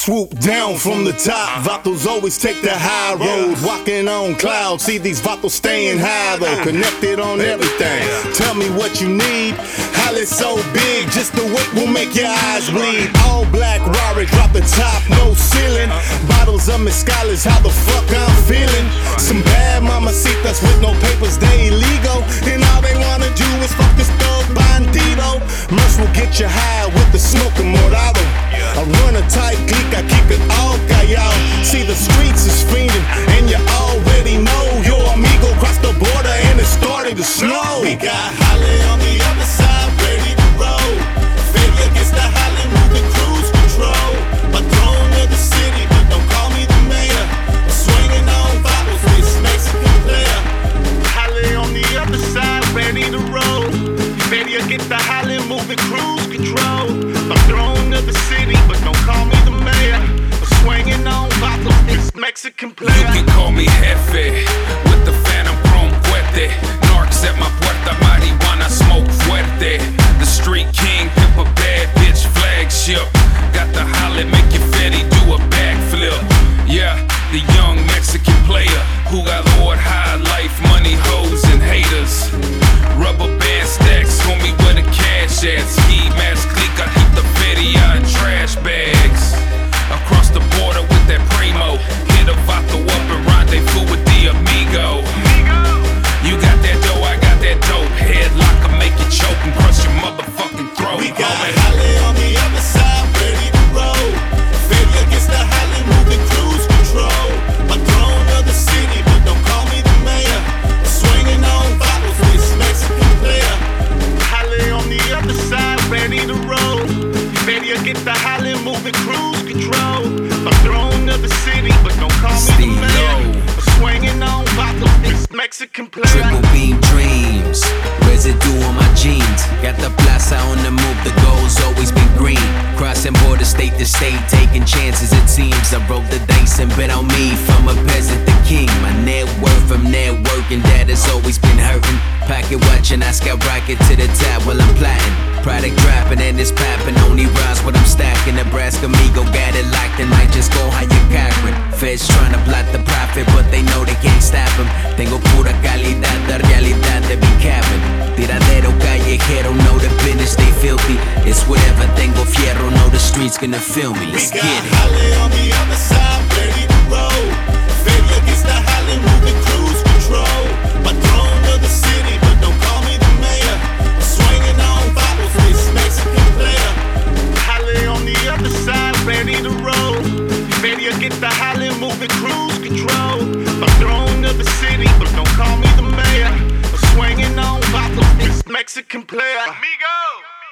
Swoop down from the top. Vatos always take the high road. Walking on clouds. See these vatos staying high though. Connected on everything. Tell me what you need. Holly's so big, just the weight will make your eyes bleed. All black Rari, drop the top, no ceiling. Bottles of mezcal is how the fuck I'm feeling. Some bad mamacitas with no papers, they illegal. And all they wanna do is fuck this thug bandito. Merce will get you high with the smoking morado. I run a tight clique, I keep it all callado. See the streets is fiending, and you already know your amigo crossed the border and it started to snow. We got Holly on the other side, ready to roll. Failure gets the Holly, moving cruise control. My throne of the city, but don't call me the mayor. I'm swinging on bottles, this Mexican player. Holly on the other side, ready to roll. Failure get the Holly, moving cruise control. My throne of the city, but don't call me the mayor. I'm swinging on bottles, this Mexican player. You can call me Jefe, with the phantom chrome fuerte. Narcs at my puerta, marijuana smoke fuerte. The street king, pimp a bad bitch flagship. Got the Holly, make your fatty do a backflip. Yeah, the young Mexican player who got Lord high life, money, hoes, and haters. Rubber band stacks, homie, where the cash at? Ski mask clique, I keep the fatty out in trash bags. Across the border with that primo, hit a vato up and rendezvous with the amigo. You got that dough, I got that dope. Headlock will make you choke and crush your motherfucking throat. We got Holly on the other side, ready to roll. Failure gets the Holly, moving cruise control. My throne of the city, but don't call me the mayor. I'm swinging on bottles, this Mexican player. Holly on the other side, ready to roll. Failure get the Holly, moving cruise control. My throne of the city, but don't call me the mayor. I'm swinging on bottles, this Mexican player. Triple beam dreams, residue on my jeans. Got the plaza on the move, the goal's always been green. Crossing border state to state, taking chances it seems. I rolled the dice and bet on me, from a peasant to king. My net worth from networking, that has always been hurting. Pocket watching, I skyrocket to the top while I'm plotting. Product dropping and it's popping, only rhymes what I'm stacking. Nebraska Migo got it locked and might just go hire Cochran. Feds trying to block the profit, but they know they can't stop him. Tengo pura calidad, the realidad they be capping. Tiradero callejero, know the business they filthy. It's whatever, tengo fierro, know the streets gonna feel me. Let's get it. Holly on the other side, ready to roll. Failure gets the Holly, moving cruise control. My throne of the city, but don't call me the mayor. I'm swinging on bottles, this Mexican player. Holly on the other side, ready to roll. Failure get the Holly, moving cruise control. My throne of the city, but don't call me the mayor. I'm swinging on bottles, this Mexican player. Amigo!